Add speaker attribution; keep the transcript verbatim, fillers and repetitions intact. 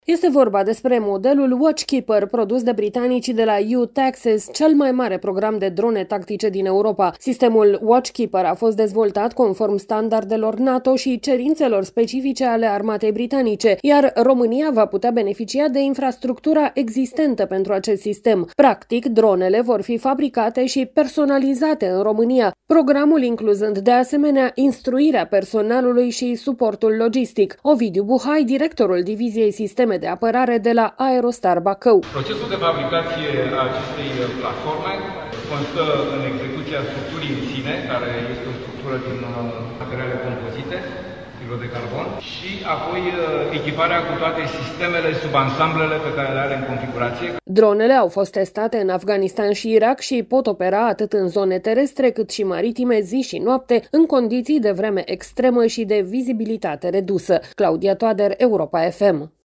Speaker 1: Este vorba despre modelul Watchkeeper produs de britanicii de la U-Taxis, cel mai mare program de drone tactice din Europa. Sistemul Watchkeeper a fost dezvoltat conform standardelor NATO și cerințelor specifice ale armatei britanice, iar România va putea beneficia de infrastructura existentă pentru acest sistem. Practic, dronele vor fi fabricate și personalizate în România, programul incluzând de asemenea instruirea personalului și suportul logistic. Ovidiu Buhai, directorul Diviziei Sisteme de apărare de la Aerostar Bacău.
Speaker 2: Procesul de fabricație a acestei platforme constă în execuția structurii în sine, care este o structură din materiale compozite, fibro de carbon, și apoi echiparea cu toate sistemele, subansamblele pe care le are în configurație.
Speaker 1: Dronele au fost testate în Afganistan și Irak și pot opera atât în zone terestre cât și maritime zi și noapte, în condiții de vreme extremă și de vizibilitate redusă. Claudia Toader, Europa F M.